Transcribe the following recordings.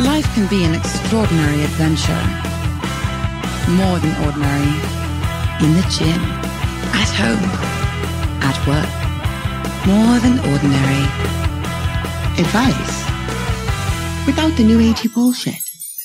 Life can be an extraordinary adventure. More than ordinary. In the gym, at home, at work. More than ordinary. Advice. Without the new agey bullshit.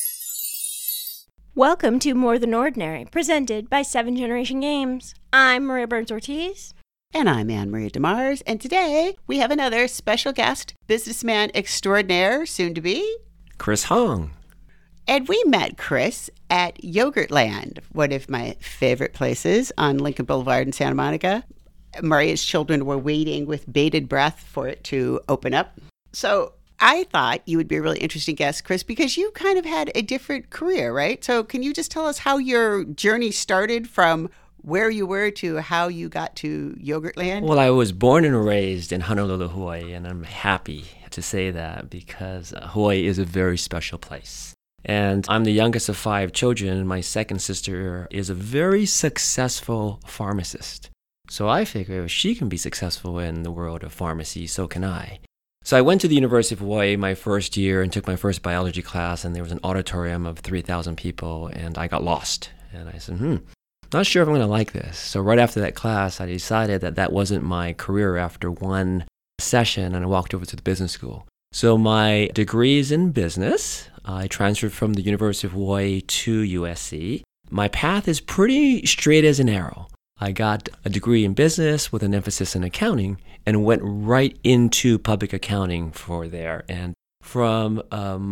Welcome to More Than Ordinary, presented by 7 Generation Games. I'm Maria Burns-Ortiz. And I'm Anne-Marie DeMars, and today we have another special guest, businessman extraordinaire, soon to be, Chris Hong. And we met Chris at Yogurtland, one of my favorite places on Lincoln Boulevard in Santa Monica. Maria's children were waiting with bated breath for it to open up. So I thought you would be a really interesting guest, Chris, because you kind of had a different career, right? So can you just tell us how your journey started from where you were to how you got to Yogurtland? Well, I was born and raised in Honolulu, Hawaii, and I'm happy to say that because Hawaii is a very special place. And I'm the youngest of 5 children, and my second sister is a very successful pharmacist. So I figure if she can be successful in the world of pharmacy, so can I. So I went to the University of Hawaii my first year and took my first biology class, and there was an auditorium of 3,000 people, and I got lost. And I said, not sure if I'm going to like this. So right after that class, I decided that that wasn't my career after one session, and I walked over to the business school. So my degree is in business. I transferred from the University of Hawaii to USC. My path is pretty straight as an arrow. I got a degree in business with an emphasis in accounting and went right into public accounting for there. And from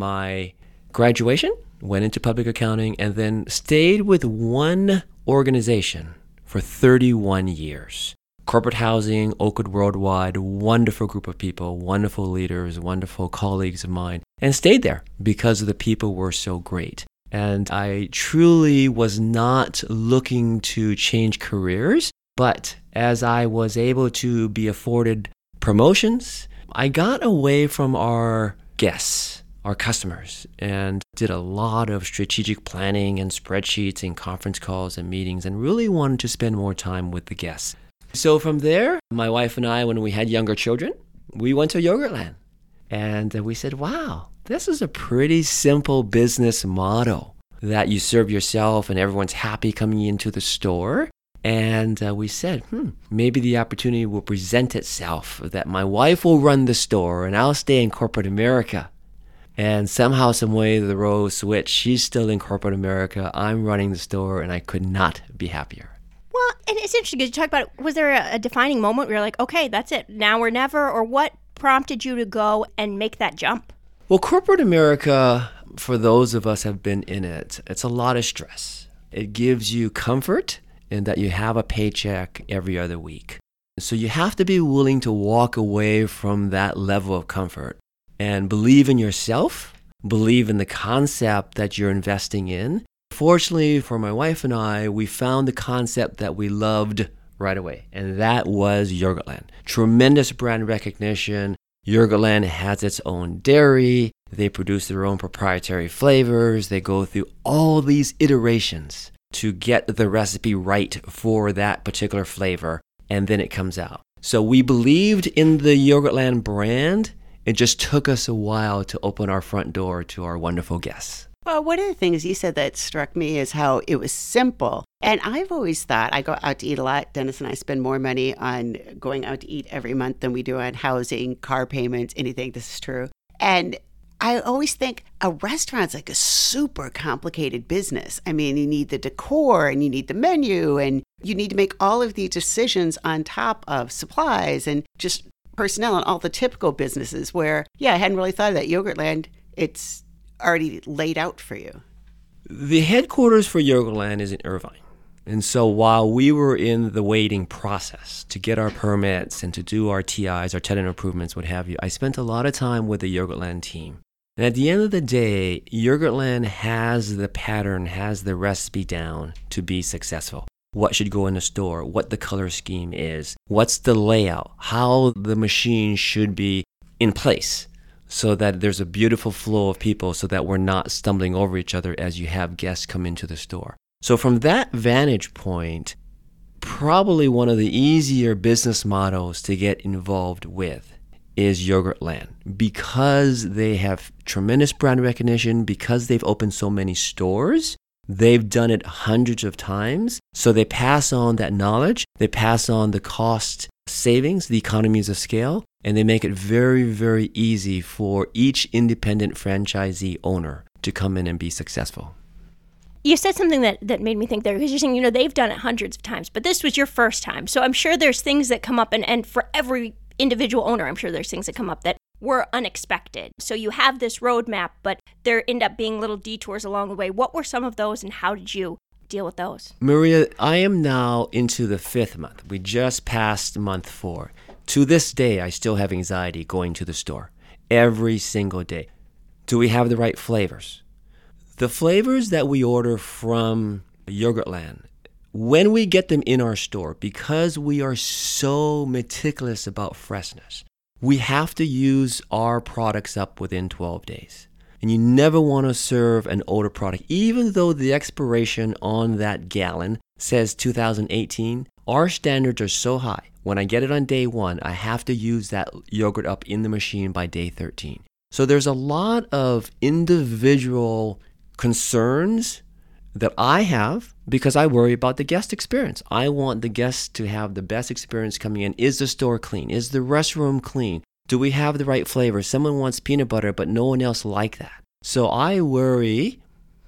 my graduation, went into public accounting and then stayed with one organization for 31 years. Corporate housing, Oakwood Worldwide, wonderful group of people, wonderful leaders, wonderful colleagues of mine, and stayed there because the people were so great. And I truly was not looking to change careers, but as I was able to be afforded promotions, I got away from our guests, our customers, and did a lot of strategic planning and spreadsheets and conference calls and meetings and really wanted to spend more time with the guests. So from there, my wife and I, when we had younger children, we went to Yogurtland. And we said, wow, this is a pretty simple business model that you serve yourself and everyone's happy coming into the store. And we said, maybe the opportunity will present itself that my wife will run the store and I'll stay in corporate America. And somehow, some way, the roles switched. She's still in corporate America. I'm running the store, and I could not be happier. Well, and it's interesting because you talk about, was there a defining moment where you're like, okay, that's it, now or never? Or what prompted you to go and make that jump? Well, corporate America, for those of us who have been in it, it's a lot of stress. It gives you comfort in that you have a paycheck every other week. So you have to be willing to walk away from that level of comfort and believe in yourself, believe in the concept that you're investing in. Fortunately for my wife and I, we found the concept that we loved right away, and that was Yogurtland. Tremendous brand recognition. Yogurtland has its own dairy. They produce their own proprietary flavors. They go through all these iterations to get the recipe right for that particular flavor, and then it comes out. So we believed in the Yogurtland brand. It just took us a while to open our front door to our wonderful guests. Well, one of the things you said that struck me is how it was simple. And I've always thought, I go out to eat a lot. Dennis and I spend more money on going out to eat every month than we do on housing, car payments, anything. This is true. And I always think a restaurant's like a super complicated business. I mean, you need the decor and you need the menu and you need to make all of these decisions on top of supplies and just personnel and all the typical businesses where, I hadn't really thought of that. Yogurtland, it's already laid out for you. The headquarters for Yogurtland is in Irvine. And so while we were in the waiting process to get our permits and to do our TIs, our tenant improvements, what have you, I spent a lot of time with the Yogurtland team. And at the end of the day, Yogurtland has the pattern, has the recipe down to be successful. What should go in the store, what the color scheme is, what's the layout, how the machine should be in place so that there's a beautiful flow of people so that we're not stumbling over each other as you have guests come into the store. So from that vantage point, probably one of the easier business models to get involved with is Yogurtland. Because they have tremendous brand recognition, because they've opened so many stores, they've done it hundreds of times. So they pass on that knowledge, they pass on the cost savings, the economies of scale, and they make it very, very easy for each independent franchisee owner to come in and be successful. You said something that made me think there, because you're saying, they've done it hundreds of times, but this was your first time. So I'm sure there's things that come up, and for every individual owner, I'm sure there's things that come up that were unexpected. So you have this roadmap, but there end up being little detours along the way. What were some of those, and how did you deal with those? Maria, I am now into the 5th month. We just passed month 4. To this day, I still have anxiety going to the store every single day. Do we have the right flavors? The flavors that we order from Yogurtland, when we get them in our store, because we are so meticulous about freshness, we have to use our products up within 12 days. And you never want to serve an older product. Even though the expiration on that gallon says 2018, our standards are so high. When I get it on day 1, I have to use that yogurt up in the machine by day 13. So there's a lot of individual concerns that I have because I worry about the guest experience. I want the guests to have the best experience coming in. Is the store clean? Is the restroom clean? Do we have the right flavor? Someone wants peanut butter, but no one else like that. So I worry,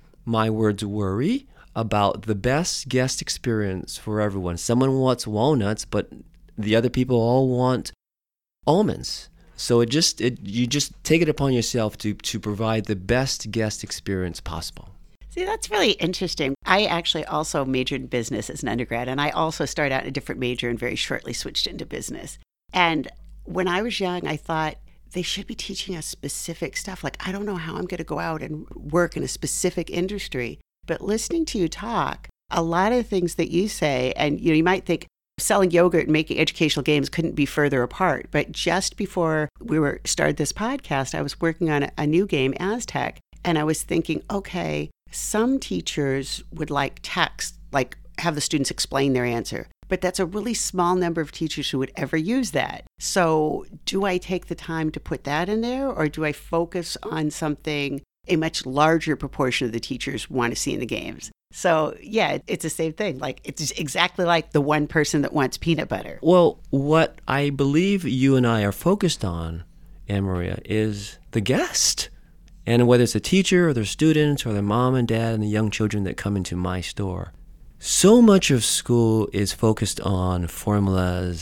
my words worry, about the best guest experience for everyone. Someone wants walnuts, but the other people all want almonds. So you just take it upon yourself to provide the best guest experience possible. See, that's really interesting. I actually also majored in business as an undergrad, and I also started out in a different major and very shortly switched into business. And when I was young, I thought they should be teaching us specific stuff. Like, I don't know how I'm going to go out and work in a specific industry. But listening to you talk, a lot of things that you say, and you might think selling yogurt and making educational games couldn't be further apart. But just before we started this podcast, I was working on a new game, Aztec, and I was thinking, okay, some teachers would like text, like have the students explain their answer. But that's a really small number of teachers who would ever use that. So do I take the time to put that in there, or do I focus on something a much larger proportion of the teachers want to see in the games? So yeah, it's the same thing. Like, it's exactly like the one person that wants peanut butter. Well, what I believe you and I are focused on, Anne Maria, is the guest. And whether it's a teacher or their students or their mom and dad and the young children that come into my store, so much of school is focused on formulas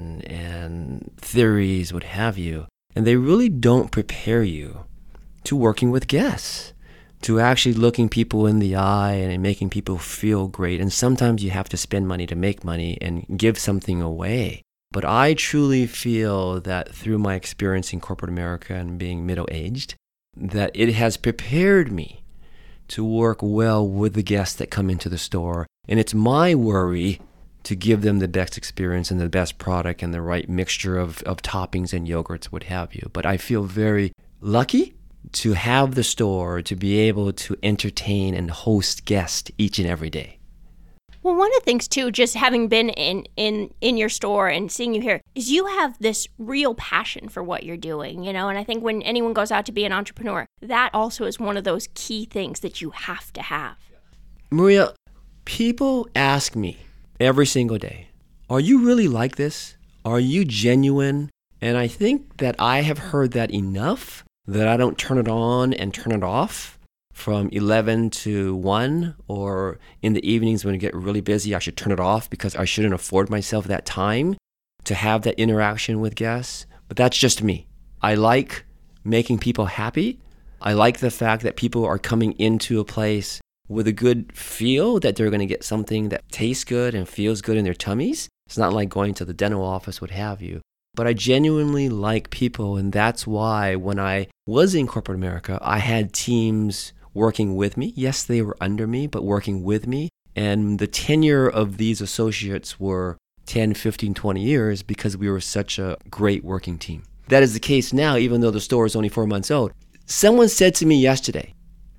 and theories, what have you, and they really don't prepare you to working with guests, to actually looking people in the eye and making people feel great. And sometimes you have to spend money to make money and give something away. But I truly feel that through my experience in corporate America and being middle-aged, that it has prepared me to work well with the guests that come into the store. And it's my worry to give them the best experience and the best product and the right mixture of toppings and yogurts, what have you. But I feel very lucky to have the store to be able to entertain and host guests each and every day. Well, one of the things, too, just having been in your store and seeing you here, is you have this real passion for what you're doing, and I think when anyone goes out to be an entrepreneur, that also is one of those key things that you have to have. Maria, people ask me every single day, are you really like this? Are you genuine? And I think that I have heard that enough that I don't turn it on and turn it off from 11 to 1, or in the evenings when I get really busy, I should turn it off because I shouldn't afford myself that time to have that interaction with guests. But that's just me. I like making people happy. I like the fact that people are coming into a place with a good feel that they're going to get something that tastes good and feels good in their tummies. It's not like going to the dental office, what have you. But I genuinely like people, and that's why when I was in corporate America, I had teams working with me. Yes, they were under me, but working with me. And the tenure of these associates were 10, 15, 20 years because we were such a great working team. That is the case now, even though the store is only 4 months old. Someone said to me yesterday,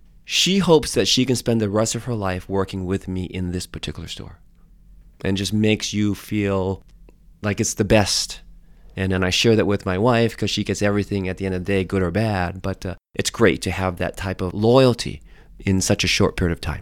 she hopes that she can spend the rest of her life working with me in this particular store. And just makes you feel like it's the best. And then I share that with my wife because she gets everything at the end of the day, good or bad. But it's great to have that type of loyalty in such a short period of time.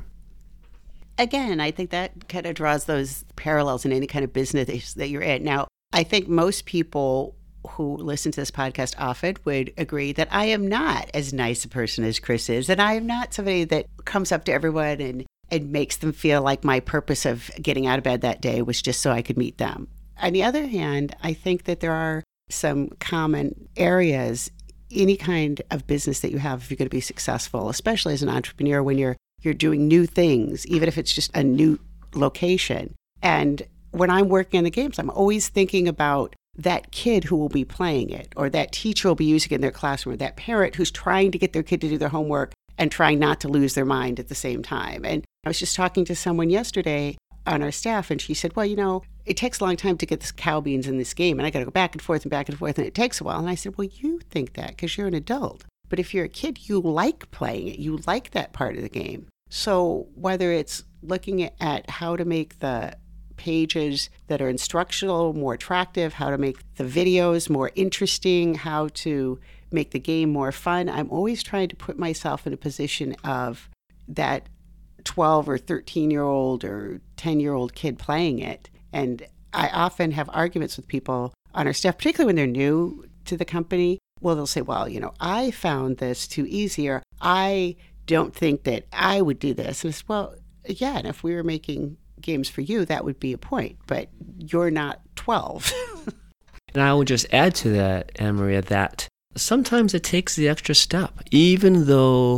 Again, I think that kind of draws those parallels in any kind of business that you're in. Now, I think most people who listen to this podcast often would agree that I am not as nice a person as Chris is, and I am not somebody that comes up to everyone and makes them feel like my purpose of getting out of bed that day was just so I could meet them. On the other hand, I think that there are some common areas, any kind of business that you have if you're going to be successful, especially as an entrepreneur when you're doing new things, even if it's just a new location. And when I'm working on the games, I'm always thinking about that kid who will be playing it, or that teacher will be using it in their classroom, or that parent who's trying to get their kid to do their homework and trying not to lose their mind at the same time. And I was just talking to someone yesterday on our staff, and she said, well, it takes a long time to get this cow beans in this game, and I got to go back and forth, and it takes a while. And I said, well, you think that because you're an adult. But if you're a kid, you like playing it. You like that part of the game. So whether it's looking at how to make the pages that are instructional more attractive, how to make the videos more interesting, how to make the game more fun, I'm always trying to put myself in a position of that 12 or 13-year-old or 10-year-old kid playing it. And I often have arguments with people on our staff, particularly when they're new to the company. Well, they'll say, well, I found this too easy, or I don't think that I would do this. And it's, well, yeah, and if we were making games for you, that would be a point, but you're not 12. And I will just add to that, Anne-Maria, that sometimes it takes the extra step, even though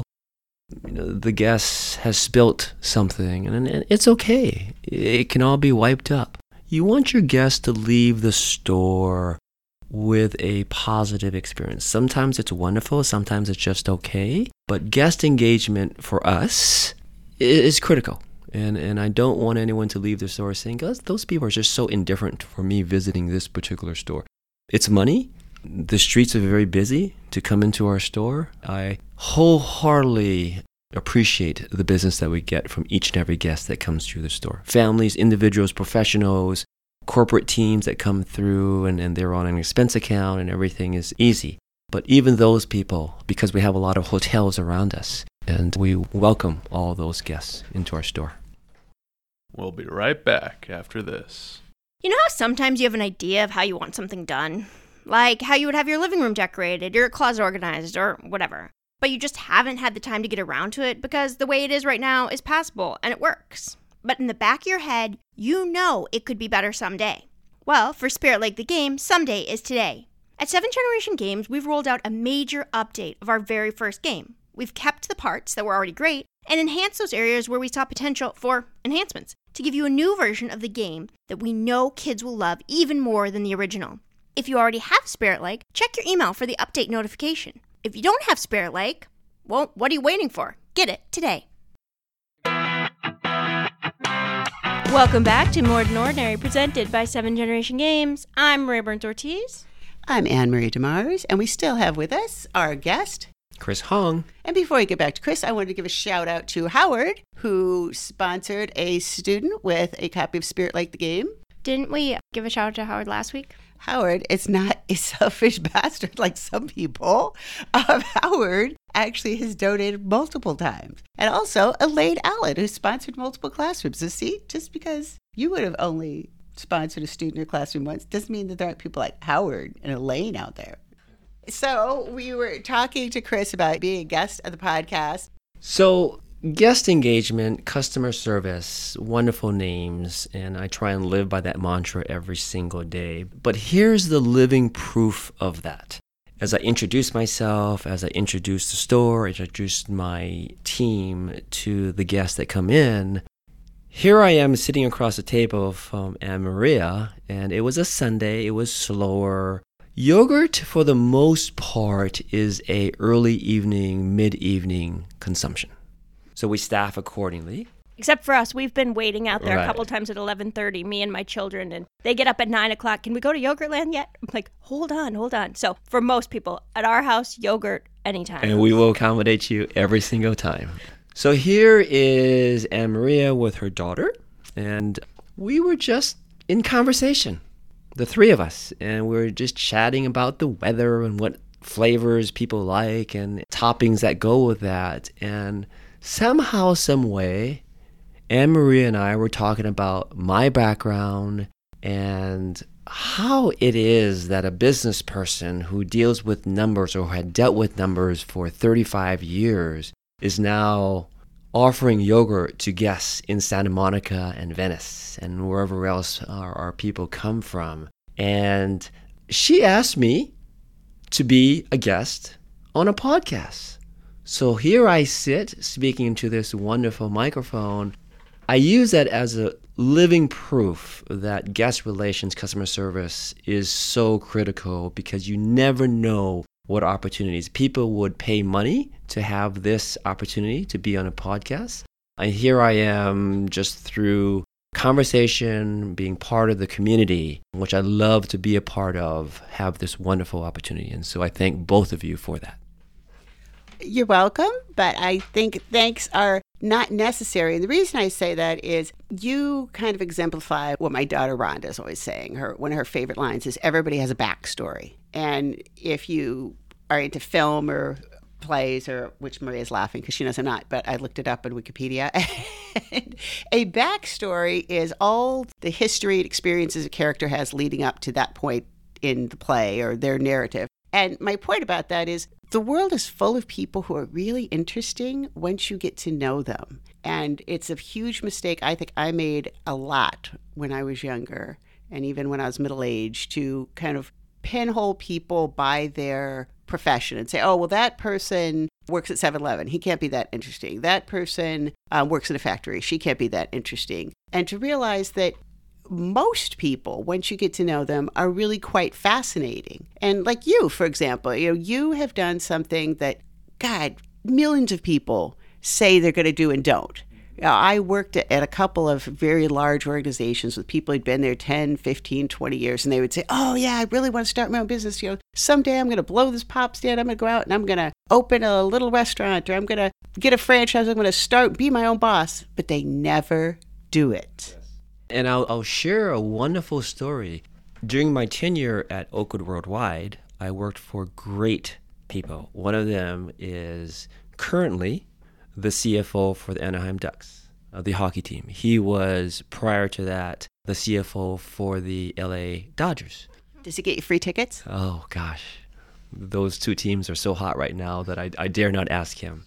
the guest has spilt something, and it's okay. It can all be wiped up. You want your guest to leave the store with a positive experience. Sometimes it's wonderful, sometimes it's just okay, but guest engagement for us is critical. And I don't want anyone to leave the store saying, those people are just so indifferent for me visiting this particular store. It's money. The streets are very busy to come into our store. I wholeheartedly appreciate the business that we get from each and every guest that comes through the store. Families, individuals, professionals, corporate teams that come through and they're on an expense account and everything is easy. But even those people, because we have a lot of hotels around us, and we welcome all those guests into our store. We'll be right back after this. You know how sometimes you have an idea of how you want something done? Like how you would have your living room decorated, your closet organized, or whatever. But you just haven't had the time to get around to it because the way it is right now is passable and it works. But in the back of your head, you know it could be better someday. Well, for Spirit Lake the game, someday is today. At 7th Generation Games, we've rolled out a major update of our very first game. We've kept the parts that were already great and enhanced those areas where we saw potential for enhancements to give you a new version of the game that we know kids will love even more than the original. If you already have Spirit Lake, check your email for the update notification. If you don't have Spirit Lake, well, what are you waiting for? Get it today. Welcome back to More Than Ordinary, presented by 7th Generation Games. I'm Maria Burns-Ortiz. I'm Anne-Marie DeMars, and we still have with us our guest, Chris Hong. And before we get back to Chris, I wanted to give a shout out to Howard, who sponsored a student with a copy of Spirit Lake the game. Didn't we give a shout out to Howard last week? Howard is not a selfish bastard like some people. Howard actually has donated multiple times. And also Elaine Allen, who sponsored multiple classrooms. So see, just because you would have only sponsored a student in your classroom once doesn't mean that there aren't people like Howard and Elaine out there. So we were talking to Chris about being a guest of the podcast. So guest engagement, customer service, wonderful names, and I try and live by that mantra every single day. But here's the living proof of that. As I introduce myself, as I introduce the store, introduce my team to the guests that come in, here I am sitting across the table from Anne-Maria, and it was a Sunday, it was slower. Yogurt, for the most part, is a early evening, mid-evening consumption. So we staff accordingly. Except for us, we've been waiting out there Right. a couple times at 11:30, me and my children, and they get up at 9 o'clock. Can we go to Yogurtland yet? I'm like, hold on. So for most people, at our house, yogurt anytime. And we will accommodate you every single time. So here is Anne-Maria with her daughter, and we were just in conversation. the three of us, and we're just chatting about the weather and what flavors people like and toppings that go with that. And somehow, some way, Anne Marie and I were talking about my background and how it is that a business person who deals with numbers or had dealt with numbers for 35 years is now offering yogurt to guests in Santa Monica and Venice and wherever else our people come from. And she asked me to be a guest on a podcast. So here I sit speaking into this wonderful microphone. I use that as a living proof that guest relations, customer service is so critical because you never know what opportunities. People would pay money to have this opportunity to be on a podcast. And here I am just through conversation, being part of the community, which I love to be a part of, have this wonderful opportunity. And so I thank both of you for that. You're welcome, but I think thanks are not necessary. And the reason I say that is you kind of exemplify what my daughter Rhonda is always saying. One of her favorite lines is everybody has a backstory. And if you are into film or plays, or which Maria's laughing because she knows I'm not, but I looked it up on Wikipedia. A backstory is all the history and experiences a character has leading up to that point in the play or their narrative. And my point about that is the world is full of people who are really interesting once you get to know them. And it's a huge mistake I think I made a lot when I was younger and even when I was middle-aged to kind of pinhole people by their profession and say, oh, well, that person works at 7-Eleven. He can't be that interesting. That person works in a factory. She can't be that interesting. And to realize that most people, once you get to know them, are really quite fascinating. And like you, for example, you have done something that, God, millions of people say they're going to do and don't. I worked at a couple of very large organizations with people who'd been there 10, 15, 20 years, and they would say, oh, yeah, I really want to start my own business. Someday I'm going to blow this pop stand. I'm going to go out and I'm going to open a little restaurant, or I'm going to get a franchise. I'm going to be my own boss. But they never do it. And I'll share a wonderful story. During my tenure at Oakwood Worldwide, I worked for great people. One of them is currently the CFO for the Anaheim Ducks, the hockey team. He was, prior to that, the CFO for the LA Dodgers. Does he get you free tickets? Oh, gosh. Those two teams are so hot right now that I dare not ask him.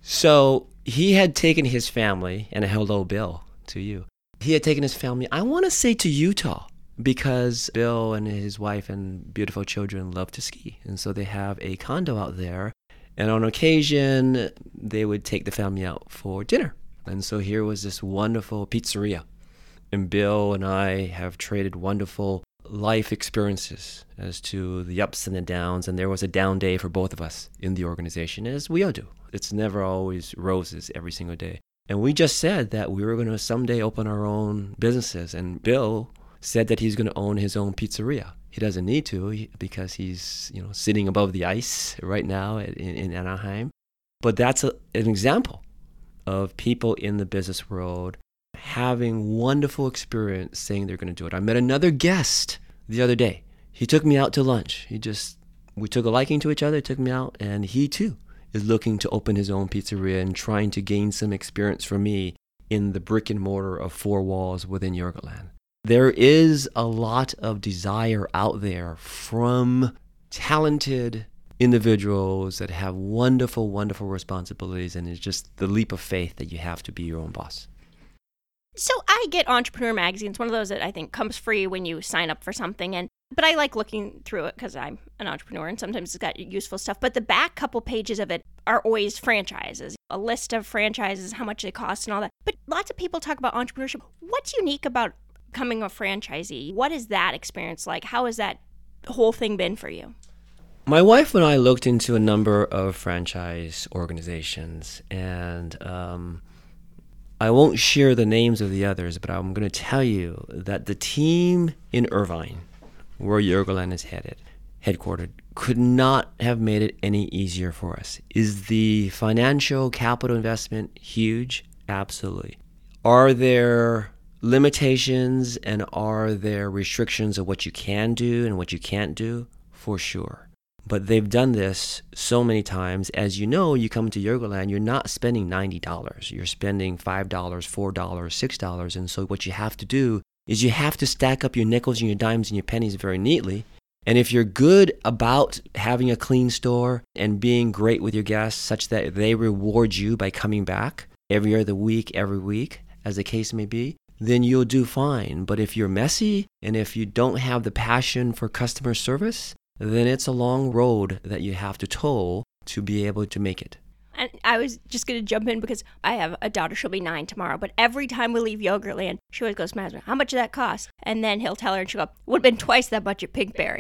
So he had taken his family, and a hello, Bill, to you. He had taken his family, I want to say, to Utah, because Bill and his wife and beautiful children love to ski. And so they have a condo out there. And on occasion, they would take the family out for dinner. And so here was this wonderful pizzeria. And Bill and I have traded wonderful life experiences as to the ups and the downs. And there was a down day for both of us in the organization, as we all do. It's never always roses every single day. And we just said that we were going to someday open our own businesses. And Bill said that he's going to own his own pizzeria. He doesn't need to because he's, sitting above the ice right now in Anaheim. But that's an example of people in the business world having wonderful experience saying they're going to do it. I met another guest the other day. He took me out to lunch. We took a liking to each other, took me out, and he too is looking to open his own pizzeria and trying to gain some experience from me in the brick and mortar of four walls within Yogurtland. There is a lot of desire out there from talented individuals that have wonderful, wonderful responsibilities, and it's just the leap of faith that you have to be your own boss. So I get Entrepreneur Magazine. It's one of those that I think comes free when you sign up for something. But I like looking through it because I'm an entrepreneur and sometimes it's got useful stuff. But the back couple pages of it are always franchises, a list of franchises, how much they cost and all that. But lots of people talk about entrepreneurship. What's unique about becoming a franchisee? What is that experience like? How has that whole thing been for you? My wife and I looked into a number of franchise organizations, and I won't share the names of the others, but I'm going to tell you that the team in Irvine, where Yogurtland is headquartered, could not have made it any easier for us. Is the financial capital investment huge? Absolutely. Are there limitations and are there restrictions of what you can do and what you can't do? For sure. But they've done this so many times. As you know, you come to Yogurtland, you're not spending $90. You're spending $5, $4, $6. And so what you have to do is you have to stack up your nickels and your dimes and your pennies very neatly. And if you're good about having a clean store and being great with your guests such that they reward you by coming back every other week, every week, as the case may be, then you'll do fine. But if you're messy and if you don't have the passion for customer service, then it's a long road that you have to toll to be able to make it. And I was just going to jump in because I have a daughter. She'll be 9 tomorrow. But every time we leave Yogurtland, she always goes to my husband, how much did that cost? And then he'll tell her and she'll go, would have been twice that much at Pinkberry.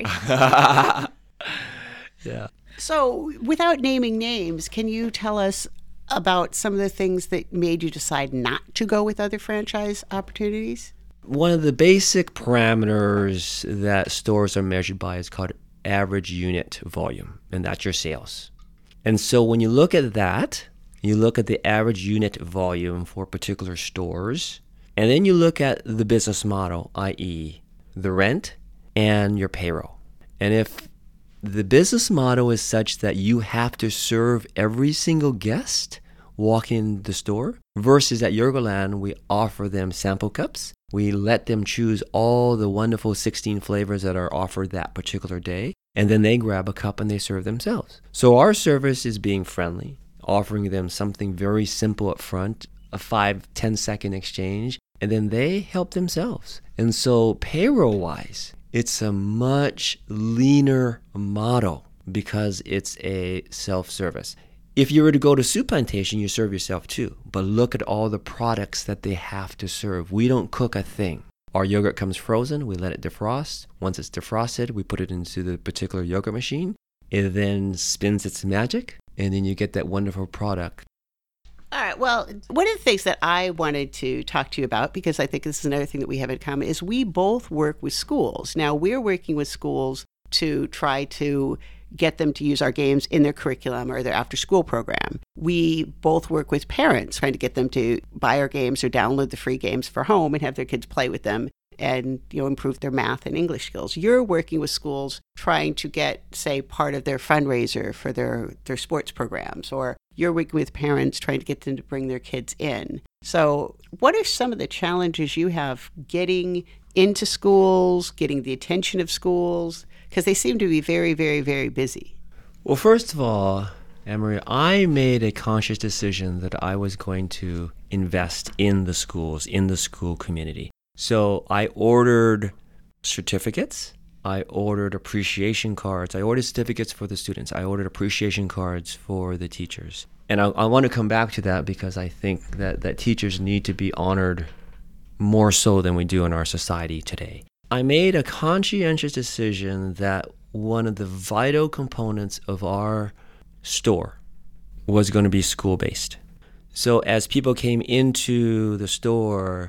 Yeah. So, without naming names, can you tell us about some of the things that made you decide not to go with other franchise opportunities? One of the basic parameters that stores are measured by is called average unit volume, and that's your sales. And so when you look at that, you look at the average unit volume for particular stores, and then you look at the business model, i.e. the rent and your payroll. And if the business model is such that you have to serve every single guest walking in the store, versus at Yogurtland, we offer them sample cups. We let them choose all the wonderful 16 flavors that are offered that particular day, and then they grab a cup and they serve themselves. So our service is being friendly, offering them something very simple up front, a 5-10 second exchange, and then they help themselves. And so payroll-wise, it's a much leaner model because it's a self-service. If you were to go to Soup Plantation, you serve yourself too. But look at all the products that they have to serve. We don't cook a thing. Our yogurt comes frozen. We let it defrost. Once it's defrosted, we put it into the particular yogurt machine. It then spins its magic, and then you get that wonderful product. All right. Well, one of the things that I wanted to talk to you about, because I think this is another thing that we have in common, is we both work with schools. Now, we're working with schools to try to get them to use our games in their curriculum or their after-school program. We both work with parents, trying to get them to buy our games or download the free games for home and have their kids play with them and, improve their math and English skills. You're working with schools trying to get, say, part of their fundraiser for their sports programs, or you're working with parents trying to get them to bring their kids in. So what are some of the challenges you have getting into schools, getting the attention of schools? Because they seem to be very, very, very busy. Well, first of all, Anne-Marie, I made a conscious decision that I was going to invest in the schools, in the school community. So I ordered certificates. I ordered appreciation cards. I ordered certificates for the students. I ordered appreciation cards for the teachers. And I want to come back to that because I think that teachers need to be honored more so than we do in our society today. I made a conscientious decision that one of the vital components of our store was going to be school-based. So as people came into the store,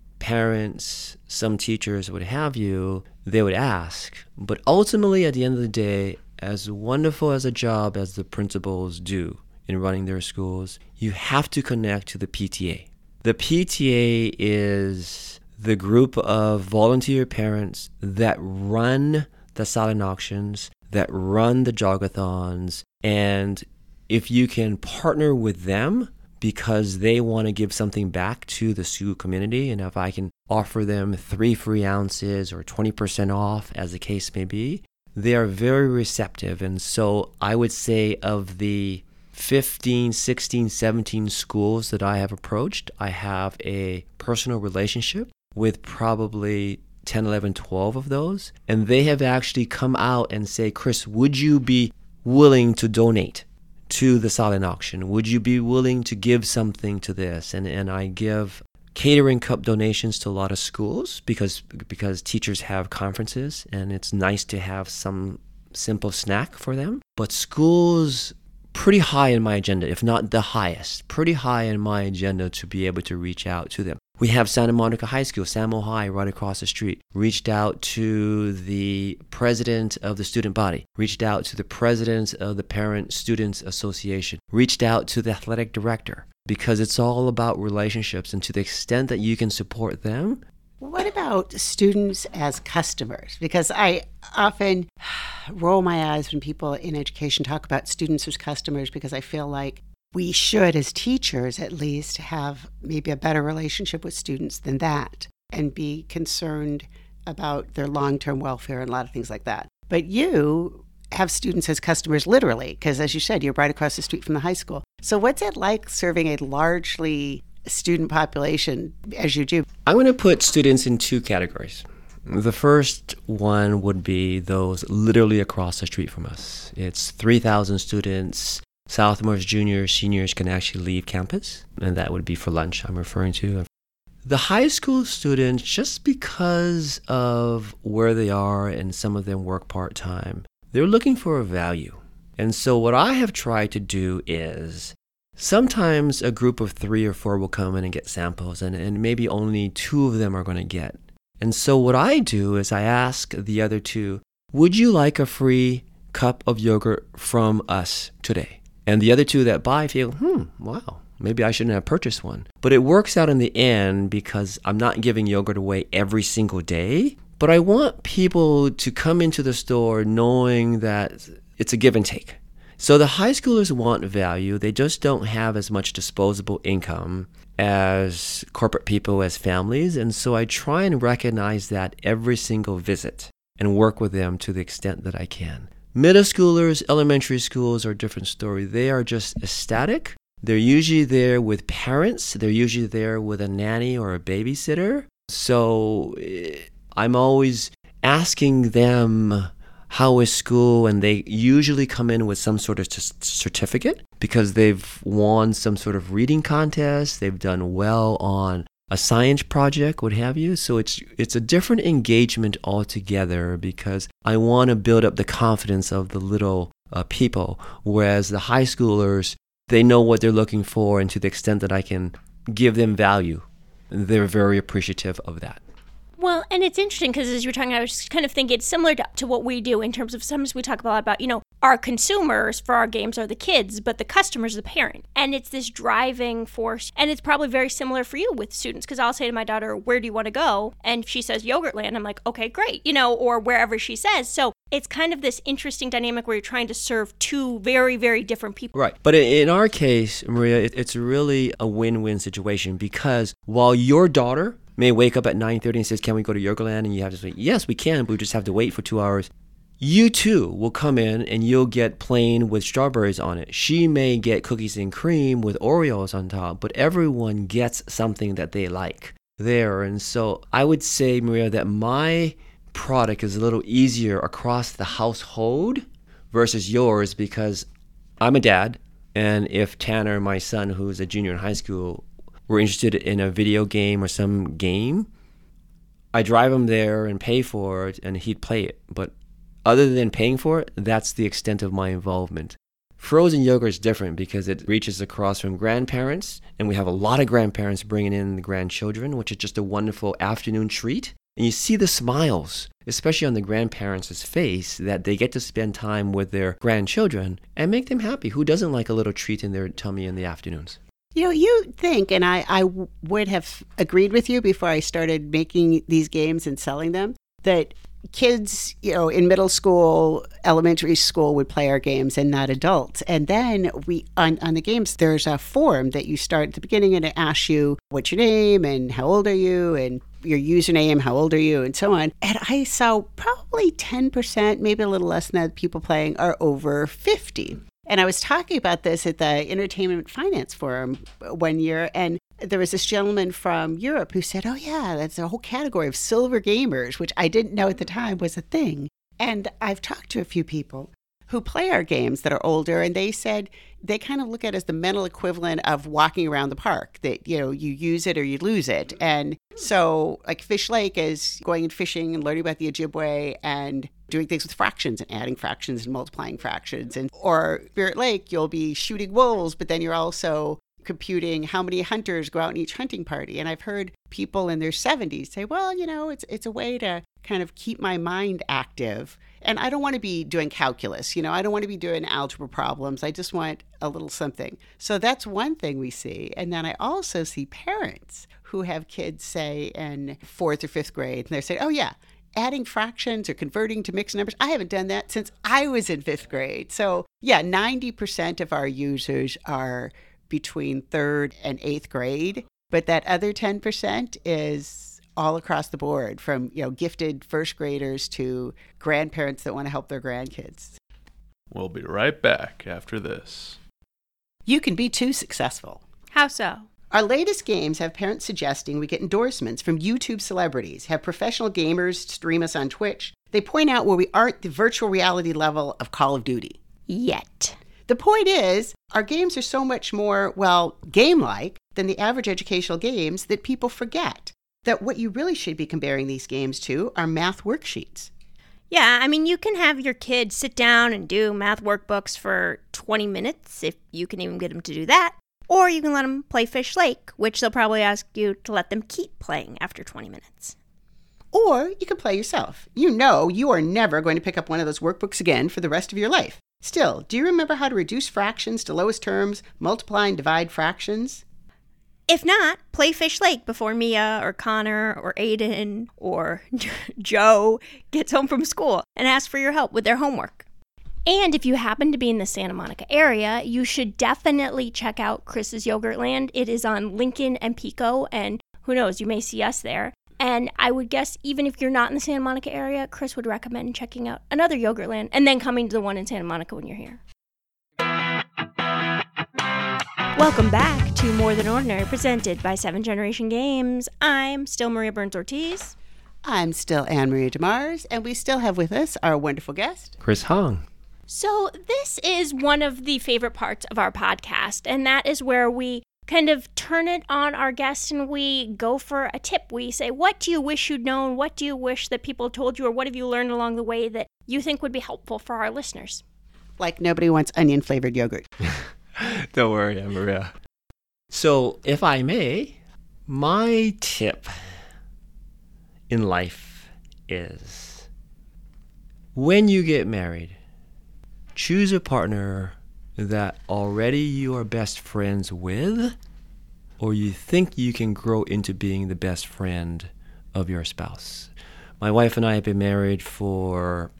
parents, some teachers, what have you, they would ask. But ultimately, at the end of the day, as wonderful as a job as the principals do in running their schools, you have to connect to the PTA. The PTA is the group of volunteer parents that run the silent auctions, that run the jogathons, and if you can partner with them because they want to give something back to the school community, and if I can offer them 3 free ounces or 20% off, as the case may be, they are very receptive. And so I would say of the 15, 16, 17 schools that I have approached, I have a personal relationship with probably 10, 11, 12 of those. And they have actually come out and say, Chris, would you be willing to donate to the silent auction? Would you be willing to give something to this? And I give catering cup donations to a lot of schools because teachers have conferences and it's nice to have some simple snack for them. But schools, pretty high in my agenda, if not the highest, pretty high in my agenda to be able to reach out to them. We have Santa Monica High School, Samo High, right across the street. Reached out to the president of the student body. Reached out to the president of the Parent Students Association. Reached out to the athletic director, because it's all about relationships, and to the extent that you can support them. What about students as customers? Because I often roll my eyes when people in education talk about students as customers, because I feel like we should, as teachers at least, have maybe a better relationship with students than that and be concerned about their long-term welfare and a lot of things like that. But you have students as customers literally, because as you said, you're right across the street from the high school. So what's it like serving a largely student population as you do? I'm going to put students in two categories. The first one would be those literally across the street from us. It's 3,000 students. Sophomores, juniors, seniors can actually leave campus, and that would be for lunch I'm referring to. The high school students, just because of where they are and some of them work part-time, they're looking for a value. And so what I have tried to do is sometimes a group of 3 or 4 will come in and get samples, and maybe only 2 of them are going to get. And so what I do is I ask the other 2, would you like a free cup of yogurt from us today? And the other 2 that buy feel, wow, maybe I shouldn't have purchased one. But it works out in the end because I'm not giving yogurt away every single day. But I want people to come into the store knowing that it's a give and take. So the high schoolers want value. They just don't have as much disposable income as corporate people, as families. And so I try and recognize that every single visit and work with them to the extent that I can. Middle schoolers, elementary schools are a different story. They are just ecstatic. They're usually there with parents. They're usually there with a nanny or a babysitter. So I'm always asking them, how is school? And they usually come in with some sort of certificate because they've won some sort of reading contest. They've done well on a science project, what have you. So it's a different engagement altogether because I want to build up the confidence of the little people, whereas the high schoolers, they know what they're looking for, and to the extent that I can give them value, they're very appreciative of that. Well, and it's interesting because as you were talking, I was just kind of thinking it's similar to what we do in terms of sometimes we talk a lot about, our consumers for our games are the kids, but the customer's the parent. And it's this driving force. And it's probably very similar for you with students because I'll say to my daughter, where do you want to go? And if she says Yogurtland, I'm like, okay, great, or wherever she says. So it's kind of this interesting dynamic where you're trying to serve 2 very, very different people. Right. But in our case, Maria, it's really a win-win situation because while your daughter may wake up at 9:30 and says, can we go to Yogurtland? And you have to say, yes, we can, but we just have to wait for 2 hours. You too will come in and you'll get plain with strawberries on it. She may get cookies and cream with Oreos on top, but everyone gets something that they like there. And so I would say, Maria, that my product is a little easier across the household versus yours because I'm a dad. And if Tanner, my son, who's a junior in high school, were interested in a video game or some game, I drive him there and pay for it and he'd play it. But other than paying for it, that's the extent of my involvement. Frozen yogurt is different because it reaches across from grandparents, and we have a lot of grandparents bringing in the grandchildren, which is just a wonderful afternoon treat. And you see the smiles, especially on the grandparents' face, that they get to spend time with their grandchildren and make them happy. Who doesn't like a little treat in their tummy in the afternoons? You think, and I would have agreed with you before I started making these games and selling them, that kids, in middle school, elementary school would play our games and not adults. And then on the games, there's a form that you start at the beginning and it asks you, what's your name and how old are you and your username, how old are you, and so on. And I saw probably 10%, maybe a little less than that, people playing are over 50. And I was talking about this at the Entertainment Finance Forum one year, and there was this gentleman from Europe who said, oh yeah, that's a whole category of silver gamers, which I didn't know at the time was a thing. And I've talked to a few people who play our games that are older, and they said they kind of look at it as the mental equivalent of walking around the park, that, you use it or you lose it. And so like Fish Lake is going and fishing and learning about the Ojibwe and doing things with fractions and adding fractions and multiplying fractions. Or Spirit Lake, you'll be shooting wolves, but then you're also computing how many hunters go out in each hunting party. And I've heard people in their 70s say, well, it's a way to kind of keep my mind active. And I don't want to be doing calculus. I don't want to be doing algebra problems. I just want a little something. So that's one thing we see. And then I also see parents who have kids, say, in 4th or 5th grade, and they're saying, oh, yeah, adding fractions or converting to mixed numbers. I haven't done that since I was in 5th grade. So, yeah, 90% of our users are between 3rd and 8th grade. But that other 10% is all across the board, from gifted first graders to grandparents that want to help their grandkids. We'll be right back after this. You can be too successful. How so? Our latest games have parents suggesting we get endorsements from YouTube celebrities, have professional gamers stream us on Twitch. They point out where we aren't the virtual reality level of Call of Duty. Yet. The point is, our games are so much more, game-like than the average educational games that people forget that what you really should be comparing these games to are math worksheets. Yeah, you can have your kids sit down and do math workbooks for 20 minutes, if you can even get them to do that. Or you can let them play Fish Lake, which they'll probably ask you to let them keep playing after 20 minutes. Or you can play yourself. You are never going to pick up one of those workbooks again for the rest of your life. Still, do you remember how to reduce fractions to lowest terms, multiply and divide fractions? If not, play Fish Lake before Mia or Connor or Aiden or Joe gets home from school and ask for your help with their homework. And if you happen to be in the Santa Monica area, you should definitely check out Chris's Yogurtland. It is on Lincoln and Pico, and who knows, you may see us there. And I would guess even if you're not in the Santa Monica area, Chris would recommend checking out another Yogurtland and then coming to the one in Santa Monica when you're here. Welcome back to More Than Ordinary, presented by 7th Generation Games. I'm still Maria Burns-Ortiz. I'm still Anne-Marie DeMars, and we still have with us our wonderful guest, Chris Hong. So this is one of the favorite parts of our podcast, and that is where we kind of turn it on our guest and we go for a tip. We say, what do you wish you'd known? What do you wish that people told you? Or what have you learned along the way that you think would be helpful for our listeners? Like nobody wants onion-flavored yogurt. Don't worry, Maria. So, if I may, my tip in life is when you get married, choose a partner that already you are best friends with, or you think you can grow into being the best friend of your spouse. My wife and I have been married for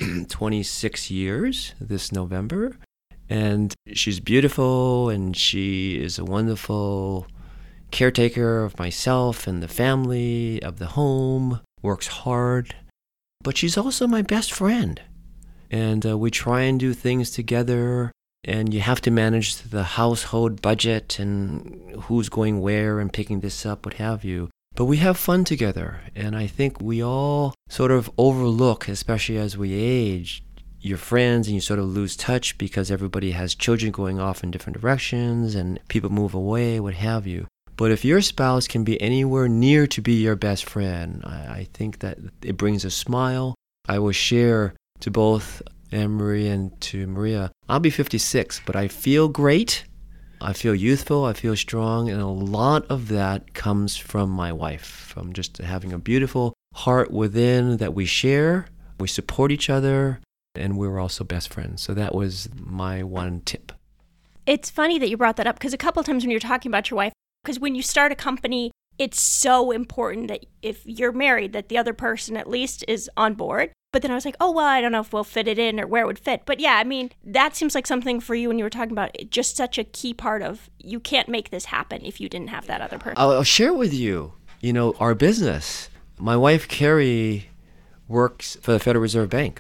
26 years this November, and she's beautiful, and she is a wonderful caretaker of myself and the family, of the home, works hard, but she's also my best friend. And we try and do things together, and you have to manage the household budget and who's going where and picking this up, what have you. But we have fun together, and I think we all sort of overlook, especially as we age, your friends, and you sort of lose touch because everybody has children going off in different directions and people move away, what have you. But if your spouse can be anywhere near to be your best friend, I think that it brings a smile. I will share to both Anne-Marie and to Maria, I'll be 56, but I feel great. I feel youthful, I feel strong, and a lot of that comes from my wife, from just having a beautiful heart within that we share, we support each other, and we're also best friends. So that was my one tip. It's funny that you brought that up, because a couple of times when you're talking about your wife, because when you start a company, it's so important that if you're married, that the other person at least is on board. But then I was like, oh, well, I don't know if we'll fit it in or where it would fit. But yeah, I mean, that seems like something for you when you were talking about it, just such a key part of you can't make this happen if you didn't have that other person. I'll share with you, our business. My wife, Carrie, works for the Federal Reserve Bank.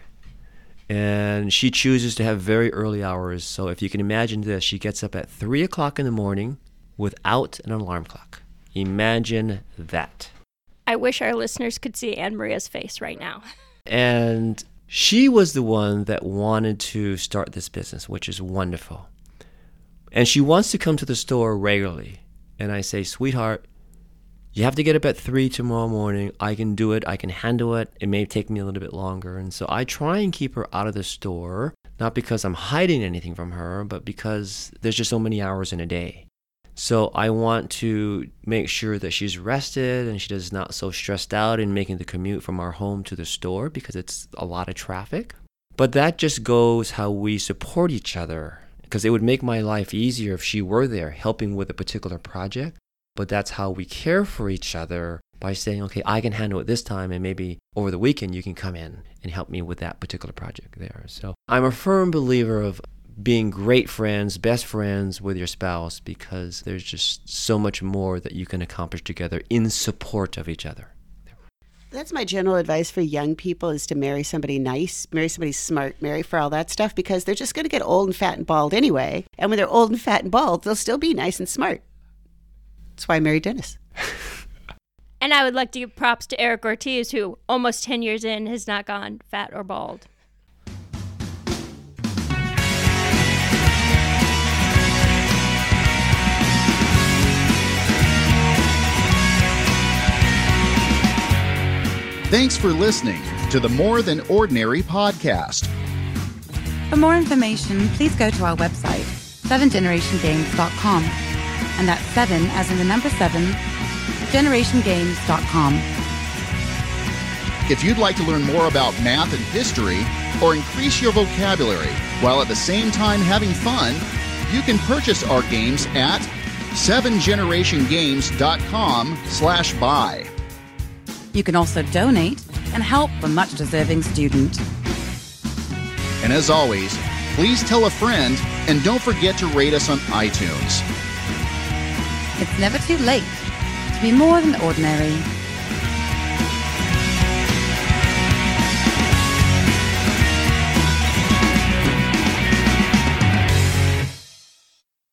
And she chooses to have very early hours. So if you can imagine this, she gets up at 3 o'clock in the morning without an alarm clock. Imagine that. I wish our listeners could see Anne-Maria's face right now. And she was the one that wanted to start this business, which is wonderful. And she wants to come to the store regularly. And I say, sweetheart, you have to get up at 3 tomorrow morning. I can do it. I can handle it. It may take me a little bit longer. And so I try and keep her out of the store, not because I'm hiding anything from her, but because there's just so many hours in a day. So I want to make sure that she's rested and she is not so stressed out in making the commute from our home to the store because it's a lot of traffic. But that just goes how we support each other, because it would make my life easier if she were there helping with a particular project. But that's how we care for each other, by saying, okay, I can handle it this time, and maybe over the weekend you can come in and help me with that particular project there. So I'm a firm believer of being great friends, best friends with your spouse, because there's just so much more that you can accomplish together in support of each other. That's my general advice for young people, is to marry somebody nice, marry somebody smart, marry for all that stuff, because they're just going to get old and fat and bald anyway. And when they're old and fat and bald, they'll still be nice and smart. That's why I married Dennis. And I would like to give props to Eric Ortiz, who almost 10 years in has not gone fat or bald. Thanks for listening to the More Than Ordinary podcast. For more information, please go to our website, 7generationgames.com. And that's 7 as in the number 7, generationgames.com. If you'd like to learn more about math and history, or increase your vocabulary while at the same time having fun, you can purchase our games at 7generationgames.com/buy. You can also donate and help a much-deserving student. And as always, please tell a friend, and don't forget to rate us on iTunes. It's never too late to be more than ordinary.